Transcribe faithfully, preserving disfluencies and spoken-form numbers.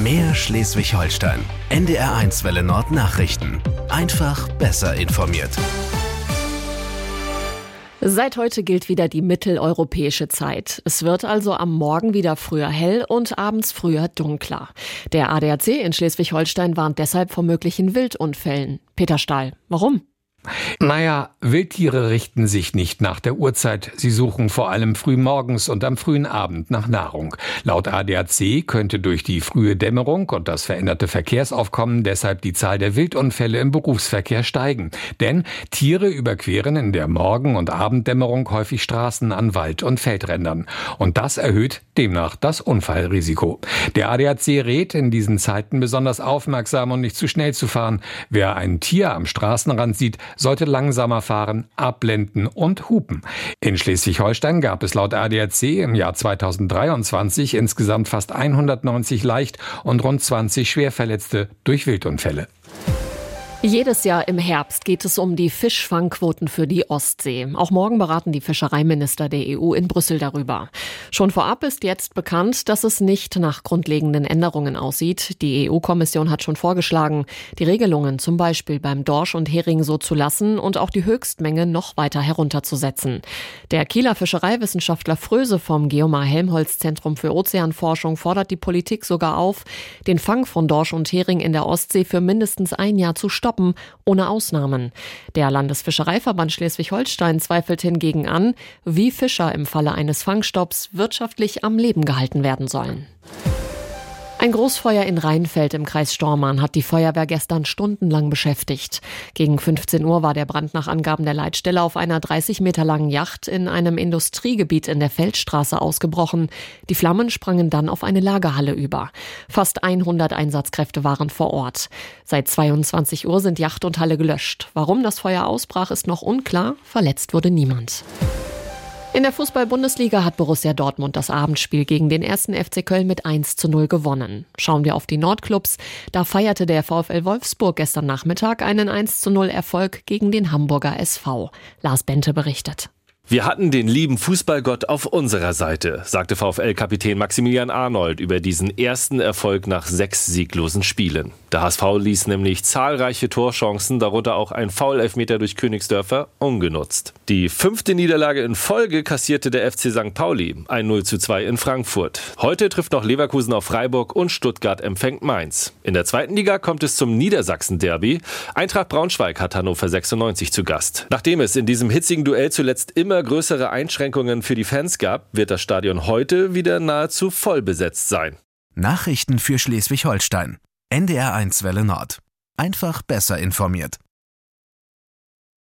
Mehr Schleswig-Holstein. N D R eins Welle Nord Nachrichten. Einfach besser informiert. Seit heute gilt wieder die mitteleuropäische Zeit. Es wird also am Morgen wieder früher hell und abends früher dunkler. Der A D A C in Schleswig-Holstein warnt deshalb vor möglichen Wildunfällen. Peter Stahl, warum? Naja, Wildtiere richten sich nicht nach der Uhrzeit. Sie suchen vor allem früh morgens und am frühen Abend nach Nahrung. Laut A D A C könnte durch die frühe Dämmerung und das veränderte Verkehrsaufkommen deshalb die Zahl der Wildunfälle im Berufsverkehr steigen. Denn Tiere überqueren in der Morgen- und Abenddämmerung häufig Straßen an Wald- und Feldrändern. Und das erhöht demnach das Unfallrisiko. Der A D A C rät, in diesen Zeiten besonders aufmerksam und nicht zu schnell zu fahren. Wer ein Tier am Straßenrand sieht, sollte langsamer fahren, abblenden und hupen. In Schleswig-Holstein gab es laut A D A C im Jahr zweitausenddreiundzwanzig insgesamt fast hundertneunzig leicht und rund zwanzig Schwerverletzte durch Wildunfälle. Jedes Jahr im Herbst geht es um die Fischfangquoten für die Ostsee. Auch morgen beraten die Fischereiminister der E U in Brüssel darüber. Schon vorab ist jetzt bekannt, dass es nicht nach grundlegenden Änderungen aussieht. Die E U-Kommission hat schon vorgeschlagen, die Regelungen zum Beispiel beim Dorsch und Hering so zu lassen und auch die Höchstmenge noch weiter herunterzusetzen. Der Kieler Fischereiwissenschaftler Fröse vom Geomar-Helmholtz-Zentrum für Ozeanforschung fordert die Politik sogar auf, den Fang von Dorsch und Hering in der Ostsee für mindestens ein Jahr zu stoppen. Ohne Ausnahmen. Der Landesfischereiverband Schleswig-Holstein zweifelt hingegen an, wie Fischer im Falle eines Fangstopps wirtschaftlich am Leben gehalten werden sollen. Ein Großfeuer in Rheinfeld im Kreis Stormarn hat die Feuerwehr gestern stundenlang beschäftigt. Gegen fünfzehn Uhr war der Brand nach Angaben der Leitstelle auf einer dreißig Meter langen Yacht in einem Industriegebiet in der Feldstraße ausgebrochen. Die Flammen sprangen dann auf eine Lagerhalle über. Fast hundert Einsatzkräfte waren vor Ort. Seit zweiundzwanzig Uhr sind Yacht und Halle gelöscht. Warum das Feuer ausbrach, ist noch unklar. Verletzt wurde niemand. In der Fußball-Bundesliga hat Borussia Dortmund das Abendspiel gegen den ersten F C Köln mit eins zu null gewonnen. Schauen wir auf die Nordclubs. Da feierte der VfL Wolfsburg gestern Nachmittag einen eins zu null Erfolg gegen den Hamburger S V. Lars Bente berichtet. Wir hatten den lieben Fußballgott auf unserer Seite, sagte VfL-Kapitän Maximilian Arnold über diesen ersten Erfolg nach sechs sieglosen Spielen. Der H S V ließ nämlich zahlreiche Torchancen, darunter auch ein Foul-Elfmeter durch Königsdörfer, ungenutzt. Die fünfte Niederlage in Folge kassierte der F C Sankt Pauli, ein null zu zwei in Frankfurt. Heute trifft noch Leverkusen auf Freiburg und Stuttgart empfängt Mainz. In der zweiten Liga kommt es zum Niedersachsen-Derby. Eintracht Braunschweig hat Hannover sechsundneunzig zu Gast. Nachdem es in diesem hitzigen Duell zuletzt immer größere Einschränkungen für die Fans gab, wird das Stadion heute wieder nahezu voll besetzt sein. Nachrichten für Schleswig-Holstein. N D R eins Welle Nord. Einfach besser informiert.